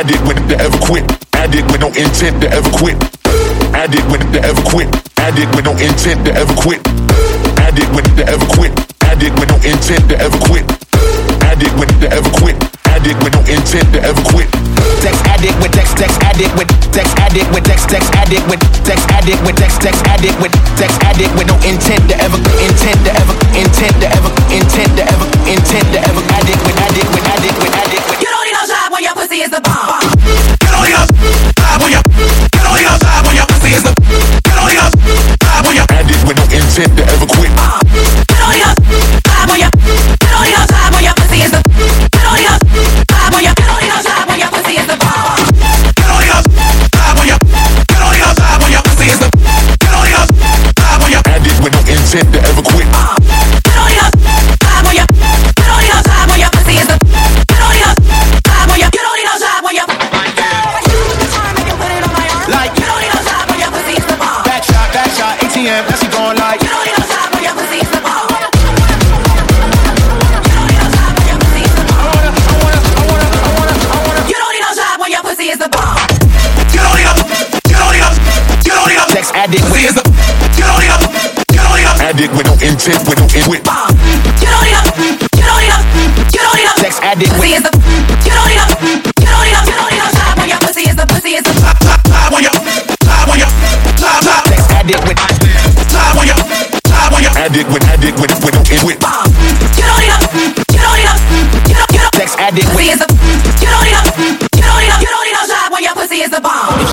Addict with to ever quit. Addict with no intent to ever quit. Addict with to ever quit. Addict with no intent to ever quit. Addict with to ever quit. Addict with no intent to ever quit. Addict with to ever quit. Addict with no intent to ever quit. Text addict with text addict with text addict with text addict with text addict with text addict with text addict with no intent to ever intent to ever intent to ever intent to ever intent to ever addict with addict with addict with addict with. You don't need no job when your pussy is the bomb. You don't need no job when your pussy is the. You don't need no job when your addict with no intent to ever quit. You don't need no job when your job when your pussy is the. You don't need no job when your job when your pussy is the bomb. You don't need no job when your job when your pussy is the. You don't need no job when your addict with no intent to ever quit. You don't need no job when your job when your pussy is the. You don't need no job when your you don't need no job when your like you don't need no job when your pussy is the bomb. Back shot, ATM, now she going like you don't need no job when your pussy is the bomb. Text addict with addict with no intent with no in with. You don't need no text addict with you don't need no job when your pussy is the pussy is the when your text addict with addict with no in with. You don't need no text addict with you don't need no job when your pussy is the bomb.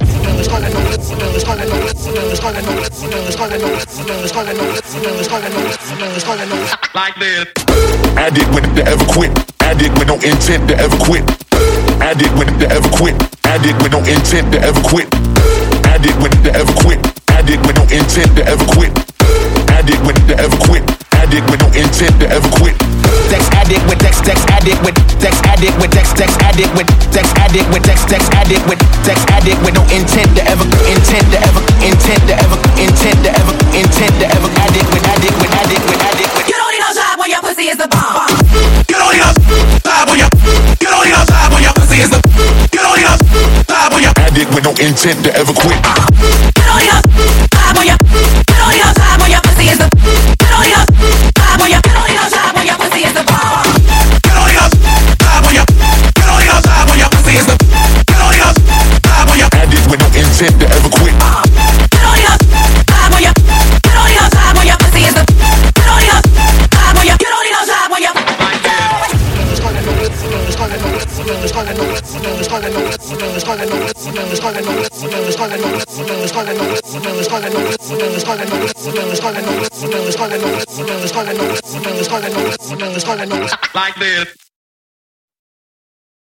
Like this. Addict with to ever quit. Addict with no intent to ever quit. Addict with to ever quit. Addict with no intent to ever quit. Addict with to ever quit. Addict with no intent to ever quit. Addict with to ever quit. Addict with no intent to ever quit. Text addict with text addict with text addict with text addict with text addict with text addict with text addict with no intent to ever intent to ever intent to ever intent to ever intent to ever addict with addict with addict with addict with. You don't need no job when your pussy is the bomb. You don't need no job when your pussy is the. You don't need no job when your addict with no intent to ever quit. You don't need no job when your job when your pussy is the. You don't need no job when your job when your pussy is the bomb. You don't need no job when your job when your pussy is the. You don't need no job when your addict with no intent to ever quit. You don't need no job when your job when your pussy is the. You don't need no job when your job when your. Like this.